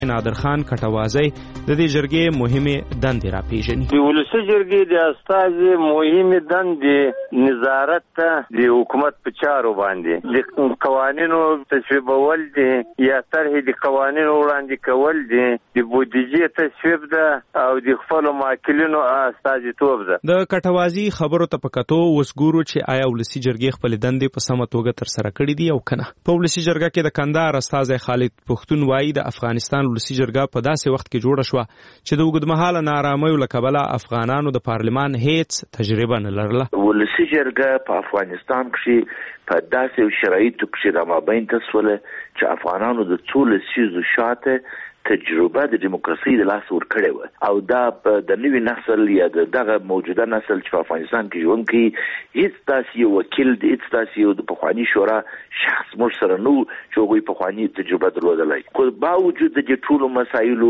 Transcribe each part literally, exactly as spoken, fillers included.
نادر خان کټوازی د دې جرګې مهمه دندې را پیژني. د ولسی جرګې د استازي مهمه دندې نظارت ته د حکومت په چارو باندې د قوانینو تصویبول دي یا طرح د قوانینو وړاندې کول دي، د بودیجې تصویب ده او د خپل ماکلینو استازیتوب ده. د کټوازی خبرو ته پکاتو وسګورو چې آیا ولسی جرګې خپل دندې په سمه توګه تر سره کړې دي او کنه. په ولسی جرګه کې د کندهار استازي خالد پښتون وایي د افغانستان ولسی جرګه په داسې وخت کې جوړه شو چې د اوږدمهاله ناارامۍ له کبله افغانانو د پارلمان هیڅ تجربه نه لرله. ولسی جرګه په افغانستان کې په داسې شرایطو کې رامابین تسوله چې افغانانو د څو لسیزو شاته تجربه د دیموکراسي د لاس ور کړې و او دا د نوي نسل یا دغه موجوده نسل چې په افغانستان کې ژوند کوي هیڅ تاسو وکیل د هیڅ تاسو د پخوانی شورا شخص مر سره نو چې وګړي پخوانی تجربه درلودلای. خو باوجود د ټولو مسایلو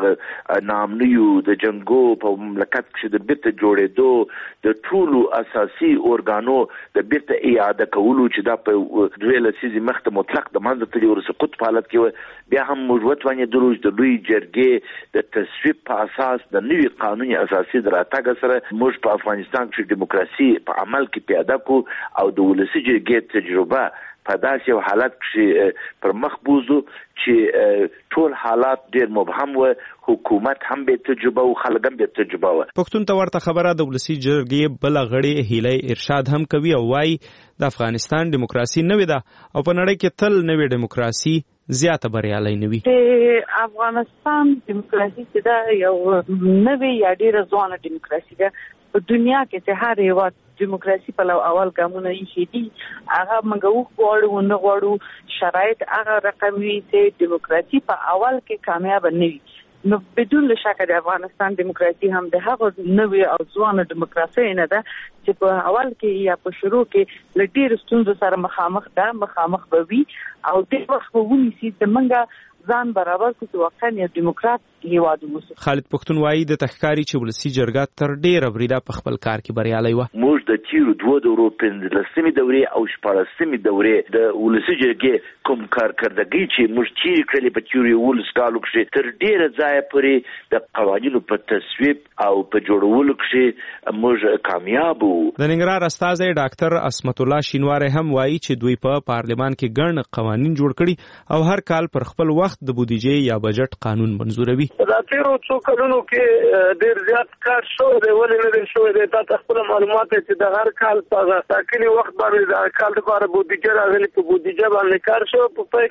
د نامنیو د جنگو په مملکت کې د بیرته جوړېدو د ټولو اساسي اورګانو د بیرته اعاده کولو چې دا په دوه لسیزې مخته مطلق د منځ ته ورسې قط په حالت کې بیا هم موجود باندې دروځ د لوی جرګې د تصویب په اساس د نوي قانوني اساسي دراتګ سره موږ په افغانستان کې دیموکراسي په عمل کې پیاده کو او د ولسی جرګې تجربه په داسې حالت کې پر مخ بوزو چې ټول حالات ډېر مبهم و، حکومت هم به تجربه او خلک هم به تجربه و. پښتون ته ورته خبره د ولسی جرګې بل غړي هیله ارشاد هم کوي او وايي د افغانستان دیموکراسي نوې ده او په نړۍ کې تل نوې دیموکراسي زیاته بریالي نه وي. افغانستان دیموکراسي چې دا یو نوې یا ډېره ځوانه دیموکراسي ده په دنیا کې چې هر یو دیموکراسي په اول ګامونه یې دي هغه موږ غواړو نه غواړو شرایط هغه رقم وي چې دیموکراسي په اول کې کامیاب نه وي. نو بدون شک د افغانستان دیموکراسي هم د هغه نوې او ځوانه دیموکراسي نه ده چې په اول کې یا په شروع کې له ډېرو ستونزو سره مخامخ ده مخامخ به وي او د وخت په ونیسي د منګه ځان برابر کړي واقعا یو دیموکرات هیواد ووسو. خالد پښتون وایي د تخکاری چې ولسی جرګه تر ډیره بریده په خپل کار کې بریالي و. موږ د تیرو دوه دورو پنځلسمې دورې او شپاړسمې دورې د ولسی جرګې کوم کارکردګي چې موږ تیر کړلې په تیرو ولس کالو کې تر ډیره ځای پورې د قوانینو په تصویب او په جوړولو کې موږ کامیاب وو. د ننګرهار استازي ډاکټر اسمت الله شینواری هم وایي چې دوی په پارلمان کې ګڼ قوانین جوړ کړي او هر کال پر خپل وخت د بودیجې یا بجټ قانون منزوروي. دا تیرو څو کلونو کې ډېر زیات کار شوی دی، ولې نه دی شوی دی؟ دا خپل معلومات چې د هر کال په ټاکلي وخت باندې د کال لپاره بودیجه راغلي په بودیجه باندې کار شوی په پای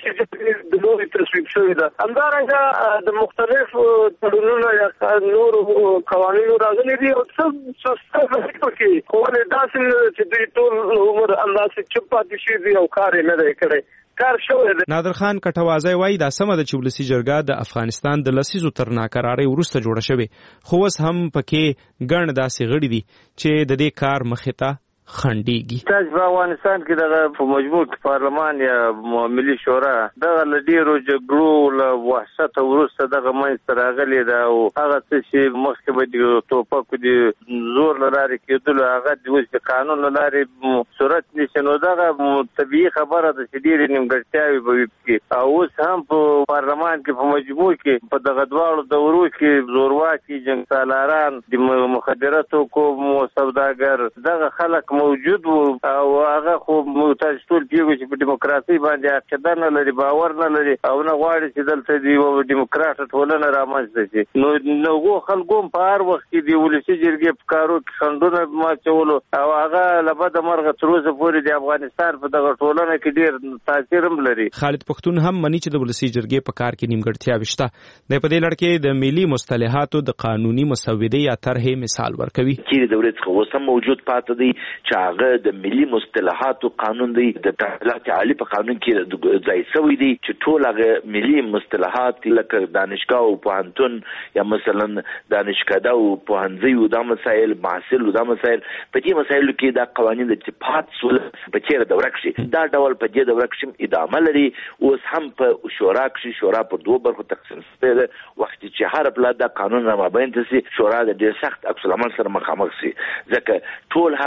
کې د نورو تصویب شوی ده. همدارنګه د مختلفو تړونونو یا نورو قوانینو راغلي دي او څه څه کې خو ولې داسې چې دوی ټول عمر انداسې چوپ پاتې شوي دي او کار یې نه دی کړی. نادر خان کټوازی وایي دا سمه ده چې ولسی جرګه د افغانستان د لسیزو تر ناکرارۍ وروسته جوړه شوې خو اوس هم پکې ګڼ داسې غړي دي چې د دې کار مخې ته خنډيږي. تاسو په افغانستان کې دغه په مجموع پارلمان یا ملي شورا دغه لډیرو جګړو له وحشت وروسته دغه منځ راغلي دا او هغه چې مخکې به د توپکو د زور لاره کېدل هغه د وځ قانون لاره صورت نشي. نو دغه طبيعي خبره ده چې ډېرې نیمګړتیاوې به وي او اوس هم په پارلمان کې په مجموع کې په دغه دواړو دورو کې زورواکي جنګ سالاران د مخدراتو کوم سوداګر دغه خلک موجود وو او هغه خو تاسو ټول پیغو چې په دیموکراسي باندې عقیده نه لري، باور نه لري او نه غواړي چې دلته دی یو دیموکرات ټولنه رامنځته شي. نو نو خلکو په هر وخت کې دی ولسی جرګې په کارو کې خندونه ما چولو او هغه لبد مرغه تر اوسه پورې د افغانستان په دغه ټولنه کې ډیر تاثیر هم لري. خالد پښتون هم مني چې د ولسی جرګې په کار کې نیمګړتیا وشته. د په دې لړ کې د ملي مصطلحاتو د قانوني مسودې یا طرحې مثال ورکوي. چې د دولت خو سم موجود پاتې دی چې هغه د ملي مصطلحاتو قانون دی د تعلیمات عالی په قانون کې ځای شوی دی چې ټول هغه ملي مصطلحات لکه دانشګاه او پوهنتون یا مثلا دانشکده او پوهنځي او د مسایل محصل او د مسایل په دې مسایلو کې دا قوانین د صفات سول په چیرې د ورکشي دا ډول په دې د ورکشي ادامه لري. اوس هم په شورا کې شورا په دوه برخو تقسیم شوی دی. وخت چې هر بل دا قانون را مابین تسي شورا د ډیر سخت عکس العمل سره مخامخ شي ځکه ټول هغه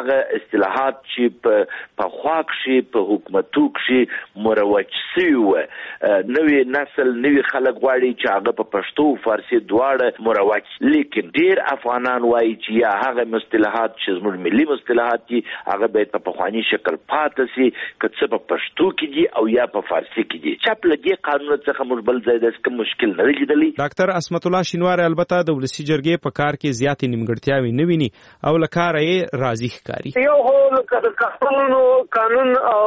اصطلاحات چې په خوا کې په حکومتو کې مروج شوي و. نوې نسل نوې خلک غواړي چې هغه په پښتو فارسي دواړه مروج، لیکن ډیر افغانان وایي چې یا هغه مصطلحات چې زموږ ملي مصطلحات دي هغه باید په پخواني شکل پاتې شي، که څه په پښتو کې دي او یا په فارسي کې دي. چا په دې قانون څخه موږ بل ځای د کوم مشکل نه لیدلی. ډاکټر عصمت الله شینواری البته د ولسی جرګې په کار کې زیاتې نیمګړتیاوې نه ویني او له کاره یې راضي ښکاري. یو هو قانون او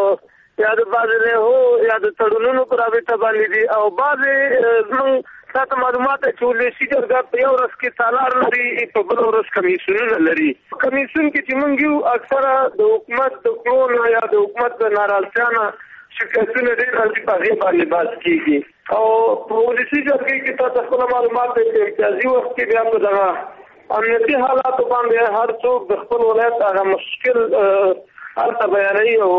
یا د بازله هو یا د تړونونو پر رابطه باندې دي او بعضې موږ تاسو معلومات چې ولسی جرګه په یو ورځ کې څلور لري، په بل ورځ کمیسیونونه لري. کمیسیون کې چې موږ یو اکثره د حکومت د کړو یا د حکومت د ناراضتیا نه شکایتونه ډېر راځي، په هغې باندې بحث کېږي او په ولسی جرګې کې تاسو خپل معلومات د امتیازي وخت کې بیا په دغه امنیتي حالاتو باندې هر څوک د خپل ولایت هغه مشکل هلته بیانوي او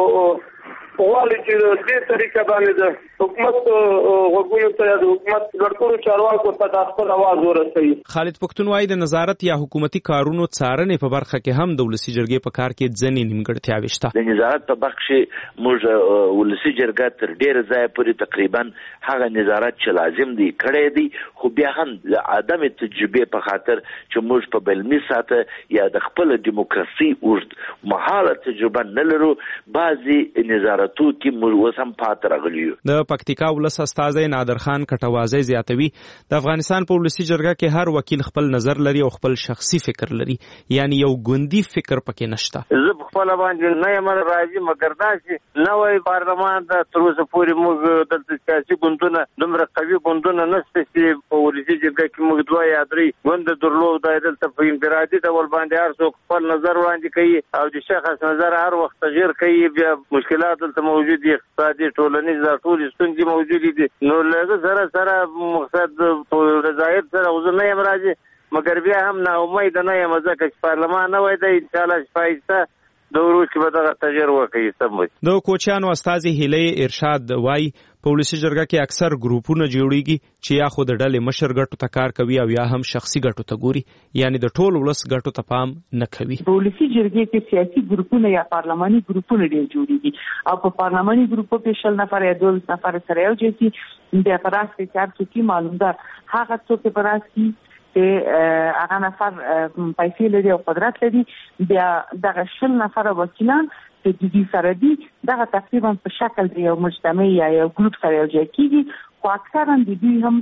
غواړي چې د دې طریقه باندې د حکومت غوږونو ته یا د حکومت ګډوډو چارواکو ته د خپل اواز ورسوي. خالد پښتون وایي د نظارت یا حکومتي کارونو څارنې په برخه کې هم د ولسی جرګې په کار کې ځینې نیمګړتیاوې شته. د نظارت په برخه کې موږ ولسی جرګه تر ډېره ځایه پورې تقریبا هغه نظارت چې لازم دی کړی دی، خو بیا هم د عدم تجربې په خاطر چې موږ په بلمي ساته یا د خپل دیموکراسي اوږد مهاله تجربه نه لرو، بعضې نظارتو کې موږ اوس هم پاتې راغلي یو. د پکتیکا ولس استازی نادر خان کټوازی زیاتوي د افغانستان په ولسی جرګه کې هر وکیل خپل نظر لري او خپل شخصي فکر لري، یعنی یو ګوندی فکر پکې نشته. زه په خپل باندې نه یم راځي، مګر دا چې نوې پارلمان د تر اوسه پورې موږ د سیاسي ګوندونه دومره قوي ګوندونه نشته چې په ولسی جرګه کې موږ دوه یا درې ګوند درلود. دلته په انفرادي ډول باندې هر څوک خپل نظر وړاندې کوي او د شخص نظر هر وخت تغیر کوي. بیا مشکلات دلته موجود دي، اقتصادي ټولنیز ټول ستونزې موجودې دي. نو له سره سره مقصد په رضایت سره زه نه یم راځي، مګر بیا هم نا امید نه یم ځکه چې پارلمان نه وای دی انشاءالله شپایسته د وروسته به دغه تغیر وکړي. سم د کوچیانو استازي هیلې ارشاد وایي په ولسی جرګه کې اکثر ګروپونه جوړیږي چې یا خو د ډلې مشر ګټو ته کار کوي او یا هم شخصي ګټو ته ګوري، یعنی د ټول ولس ګټو ته پام نه کوي. په ولسی جرګې کې سیاسي ګروپونه یا پارلماني ګروپونه ډېر جوړیږي او په پارلماني ګروپو کې شل نفر یا دولس نفر سره یو ځای شي، د پراس کې چار څوکۍ معلوم ده هغه څوک پراس کې چې هغه نفر پیسې لري او قدرت لري، بیا دغه شل نفر وکیلان چې د دې سره دي دغه تقریبا په شکل دی یو مجتمع یا یو ګروپ سره یو ځای کېږي، خو اکثرا د دوی هم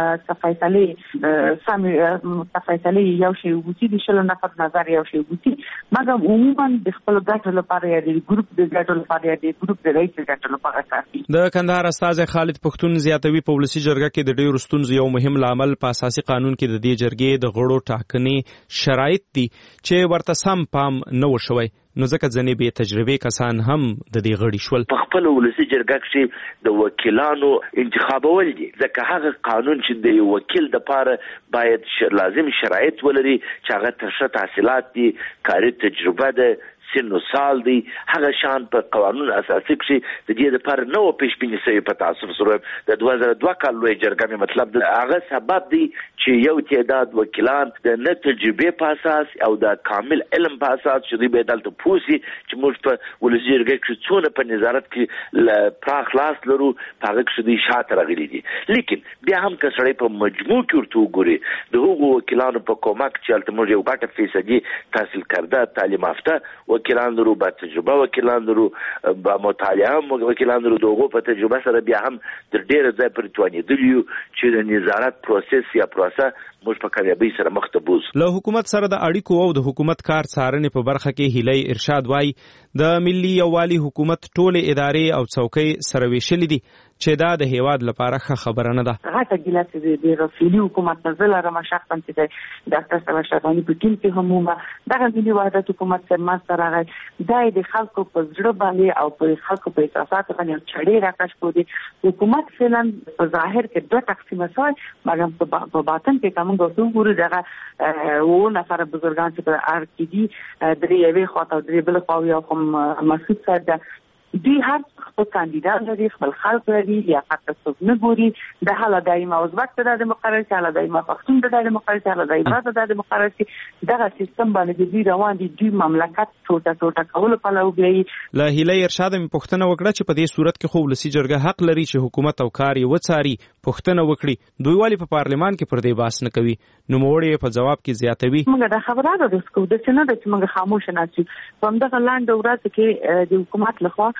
تفصیلي سم تفصیلي یو شی وګوري د شل نفر نظر یو شی وګوري، مګر عموما د خپل ګټو لپاره یا د ګروپ د ګټو لپاره یا د ګروپ د رئیس ګټو لپاره کافي. د کندهار استاد خالد پښتون زیاتوي په ولسی جرګه کې د ډېرو ستونزو یو مهم لامل په اساسي قانون کې د دې جرګې د غړو ټاکنې شرایط دي چې ورته سم پام نه وشوي، نو ځکه ځنې بې تجربې کسان هم د دې غړي شول. په خپل ولسی جرګه کې د وکیلانو انتخابول دي، ځکه هغه قانون چې د یو وکیل د پاره باید لازم شرایط ولري چې هغه ترشه تحصیلات دي، کاري تجربه ده، سن و سال دی، هغه شان په قانون اساسي کې د دې لپاره نو پیشبینی شوی په تاسو سره د دوه زره دوه کال لوی جرګه مطلب د هغه سبب دی چې یو تعداد وکیلان د نه تجربه په اساس او د کامل علم په اساس چې دوی به دلته پوسی چې موږ په ولسی جرګه کې څونه په نظارت کې پراخ لاس لرو په هغه کې دوی شاته راغلي دي. لیکن بیا هم که سړی په مجموع کې ورته وګوري د هغو وکیلانو په کومک چې هلته موږ یو غټه فیصدي تحصیل کرده تعلیم یافته وکیلان لرو، با تجربه وکیلان لرو، با مطالعه وکیلان لرو، دغه په تجربه سره بیا هم د ډېر ځای پر توانېدلی یو چې د نظارت پروسس یا پروسه موږ په کامیابۍ سره مخ ته بوځو. له حکومت سره د اړیکو او د حکومت کار څارنې په برخه کې هیلې ارشاد وایي د ملي یووالي حکومت ټولې ادارې او څوکۍ سره ویشلې دي چې دا د هیواد لپاره ښه خبره نه ده. هغه ګیله چې د رسمي حکومت نزل را مشخصا چې د ډاکټر صاحب شفاعي په ټیم کې هم دغه ملي وحدت حکومت سره ماسته راغی، دا د خلکو په زړه باندې او په خلکو په احساساتو باندې چړې راکش کړي. حکومت فعلا په ظاهر کې دوه تقسیمه شوی، مګر په باطن کې کوم غوښتنه ګوري دغه و نفر بزرګان چې په ار کې دي درې یوې خواته درې بل خو یو کوم مسعود صاحب دوی هر خپل کاندیدان لري، خپل خلک لري، لیاقت ته څوک نه ګوري. د حاله دایمه ازبک ته د مقررې، حاله دایمه پښتون ته د مقررې، حاله دایمه ته د مقررې، دغه سیستم باندې دوی روان دي. دوی مملکت ټوټه ټوټه کول په لور بیاي. له هیله ارشاد می پښتنه وکړه چې په دې صورت کې خو ولسی جرګه حق لري چې حکومت او کار یې وڅاري. پښتنه وکړي دوی والی په پارلمان کې پر دې باس نه کوي. نو موړې په جواب کې زیاتوي. موږ د خبره د سکو د څه نه د چې موږ خاموش نه شو. په همدغه لاندې ورځ کې د حکومت لخوا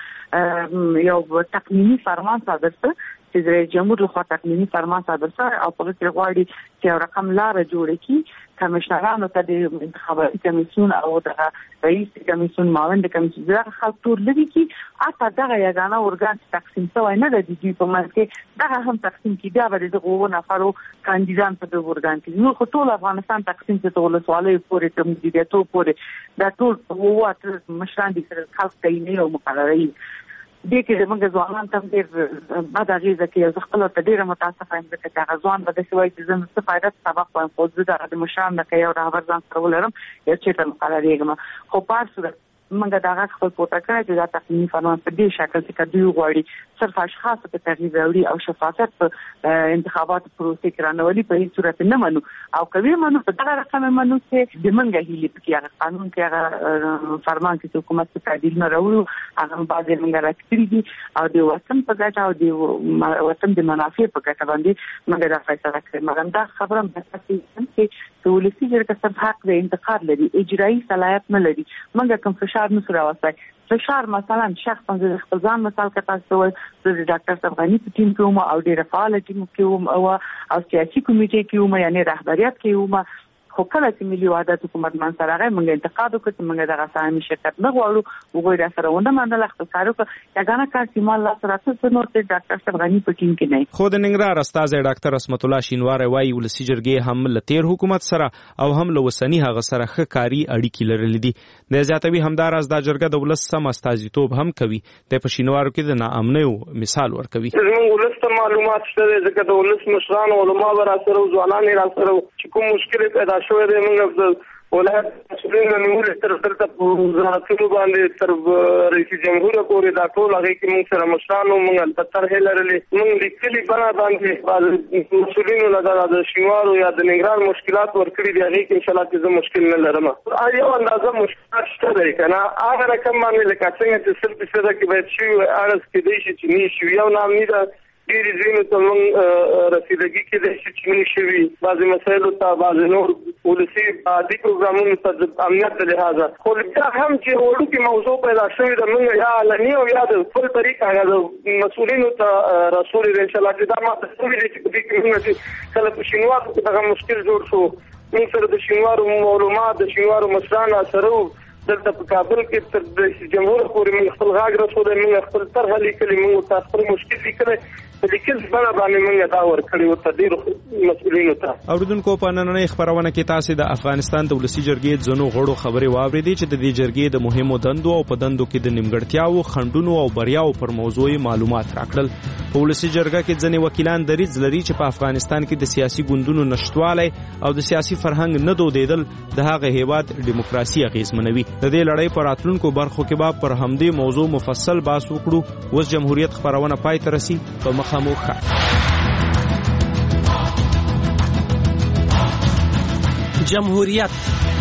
یو تقنینی فرمان صادر شو چې د رئیس جمهور لخوا تقنینی فرمان صادر شو او په کې غواړي چې یو رقم لار جوړ کړي کمشنرانو ته د انتخاباتي کمیسیون او د رئیس کمیسیون معاون د کمیسیون دغه خلک ټول لري چې اته دغه یګانه ورګان تقسیم شوی نه د دې په منځ کې دغه هم تقسیم کیږي دا به د غوو نفرو کاندیدان په دغه ورګان کې نو خو ټول افغانستان تقسیم ته ول سوالې پورې ته مدیریتو پورې دا ټول وو مشران دي خلک تعین او مقرري دې کې موږ ځوانان تم ډېر بعد هغه ځکه خپل ته ډېر متاسفه یم چې هغه ځوان به د شوی چې زم څه فائدہ سبق وایم خو زه د مشران نه کوي او د خبر ځان سره ولرم یو چې تل مقرریږم خو په هر صورت موږ دا غږ خپل پورته کړی چې دا تقنیني فرمان په دې شکل چې دوی غواړي صرف اشخاص په تغییر راوړي او شفافیت په انتخابات پروسې کې رانولي په هیڅ صورت نه منو او کوي منو په دغه رقم منو چې د منګه هیلې په کې هغه قانون کې هغه فرمان کې حکومت ته تعدیل نه راوړو هغه بعد موږ راکړي دي او د وطن په ګټه او د وطن د منافع په ګټه باندې موږ دا فیصله کړې مګر دا خبره مې چې چې ولسی جرګه صرف حق د انتقاد لري اجرایي صلاحیت نه لري موږ کوم فشار نسو راوستای فشار مثلا شخصا د خپل ځان مثال کته سوال د ډاکټر صفغانی په ټیم کې ومه او ډیره فعال ټیم کې ومه او او سیاسي کمیټې کې ومه یعنی رهبریت کې ومه خو کله چې ملي وحدت حکومت من سره راغی موږ انتقاد وکړ چې موږ دغه سامي شرکت نه غواړو وګورئ سره ونه منل اختصارو کې یګانه کار چې مال لا سره څه نور ته ډاکټر صفغانی په ټیم کې نه خو د ننګرهار استاد ډاکټر اسمت الله شینوار وايي ولسی جرګې هم لتیر حکومت سره او هم له وسنی هغه سره ښه کاری اړیکې لرلې دي د زیاتوي همدار از د جرګه د ولس سم استازیتوب هم کوي د پښینوارو کې د ناامنۍ مثال ورکوي موږ ولست معلومات شته ځکه د ولس مشران او علما ورا سره ځوانان را سره چې کوم مشکل پیدا شوی دی موږ ولایت مسؤلین نور تر تر وزارتونو باندې تر رئیس جمهور پورې دا ټول هغه کې موږ سره مشرانو موږ تر هلرلې موږ لیکلي بنا باندې مسؤلین نه د شینوارو یا د ننګرهار مشکلات ورکړي دي هغه کې ان شاء الله چې مشکل نه لرم یو اندازه مشکلات شته دی کنه هغه رقم باندې لکه څنګه چې سل فیصد کې باید شي ارز کې دی چې نه شي یو نام نه ده ډېر زینو ته موږ رسیدګي کې د شچنی شوی بعضی مسایل ته بعضی نور ولسی عادي پروګرامونو ته امنیت له لحاظه خو دا هم چې وړو کې موضوع پیدا شوی د موږ یا علني او یا د خپل طریقه هغه مسؤلینو ته رسول ان شاء الله چې دا ما ته ویلي چې د کومه کله په شینوارو کې دغه مشکل جوړ شو موږ سره د شینوارو معلومات د شینوارو مشران سره دلته په کابل کې تر رئیس جمهور پورې موږ خپل غاګ رسول موږ خپل طرح لیکلي موږ تاسو خپل مشکل لیکلي په لیکل باندې باندې موږ دا ورکړی او تدیر مسؤلینو ته اوریدونکو په نننۍ خبرونه کې تاسو د افغانستان د ولسی جرګې ځنو غړو خبرې واوریدي چې د دې جرګې د مهمو دندو او په دندو کې د نیمګړتیاو خندونو او بریاو پر موضوع معلومات راکړل په ولسی جرګه کې ځنې وکیلان دریځ لري چې په افغانستان کې د سیاسي ګوندونو نشټوالی او د سیاسي فرهنګ نه دودیدل د هغه هیواد دیموکراسي اغیزمنوي د دې لړۍ پر راتلونکو برخو کې به پر همدې موضوع مفصل بحث وکړو اوس جمهوریت خبرونه پای ته رسي په مخامخ جمهوریت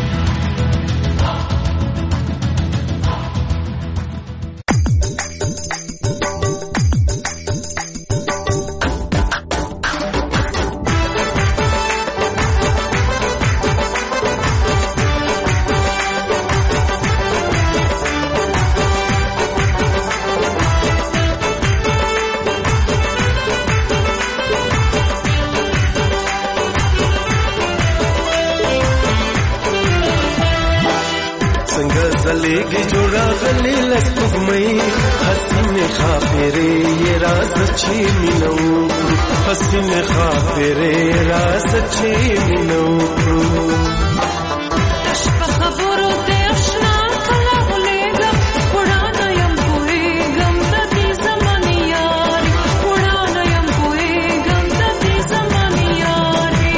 زلیگی جوڑا غلی لستگمئی حسین خاپیرے یہ راز چی منو حسین خاپیرے راز چی منو تشبه خبرو دیشنا کلا غلیگم قرآن یم کوئیگم دا دی زمانی یاری قرآن یم کوئیگم دا دی زمانی یاری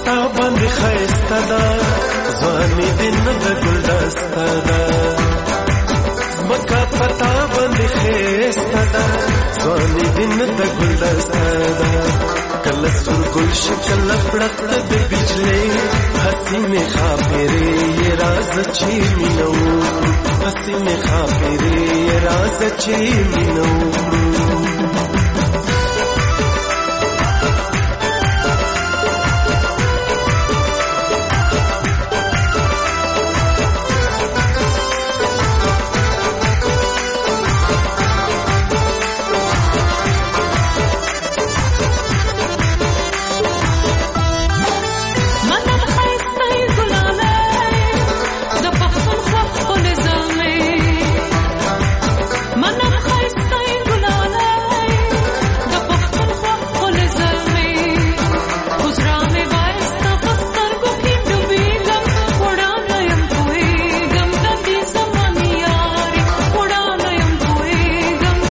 پتا باندې خایسته ده ځواني دې نه د ګلدسته ده زمکه پتا باندې خایسته ده ځواني دې نه د ګلدسته ده کله سور ګل شي کله پړق د بجلۍ هسې مې خاپېرې یې راز چې مینه وکړو هسې مې خاپېرې یې راز چې مینه وکړو